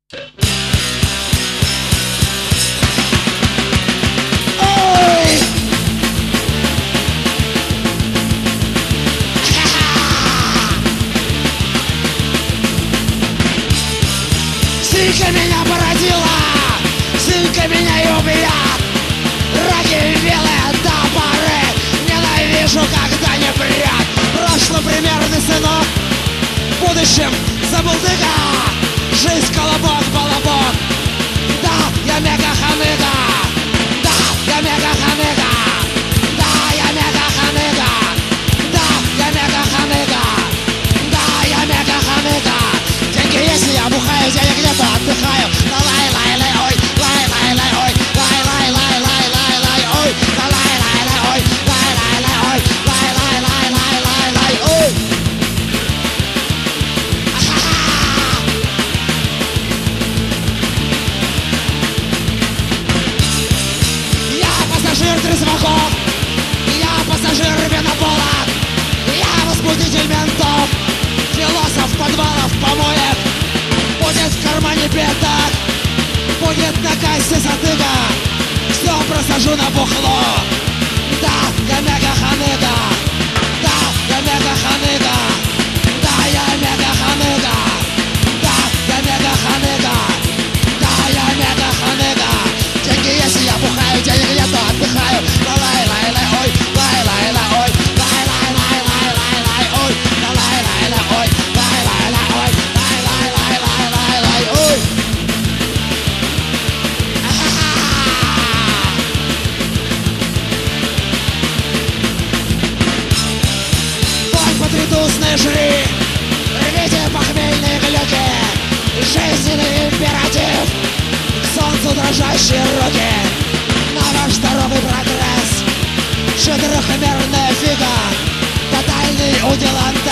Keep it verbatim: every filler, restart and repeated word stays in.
Сынка меня породила, сынка меня и убьет. Раки белые топоры, ненавижу, когда не прет. Прошлый примерный сынок, в будущем забулдыга. Жизнь колобок, балабок. Да, я мега-ханыга. Да, я мега-ханыга. Да, я мега-ханыга. Да, я мега-ханыга. Да, я мега-ханыга. Деньги есть, я бухаю, денег нету, отдыхаю. Да лай-лай-лай, ой, лай-лай-лай, ой, лай-лай-лай-лай-лай-лай, ой, да лай-лай-лай, ой, лай-лай-лай, ой, лай-лай-лай-лай-лай, ой. Я пассажир трезваков, я пассажир винопола, я возбудитель ментов, философ подвалов, помоек. Будет в кармане пятак, будет на кассе затыка. Все просажу на бухло. Да, я мега-ханыга. Да, я мега-ханыга. Да, я мега-ханыга. Да, я мега-ханыга. Да, я мега-ханыга. Деньги есть, я бухаю, денег нету, отдыхаю. Да лай-лай-лай, ой, лай-лай-лай, ой, лай-лай-лай-лай-лай, ой, да лай-лай-лай, ой, лай-лай-лай, ой, лай-лай-лай-лай-лай, ой. Потридусные жри, рвите похмельные глюки. Жизненный императив, к солнцу дрожащие руки. На ваш здоровый прогресс четырехмерная фига, тотальный удел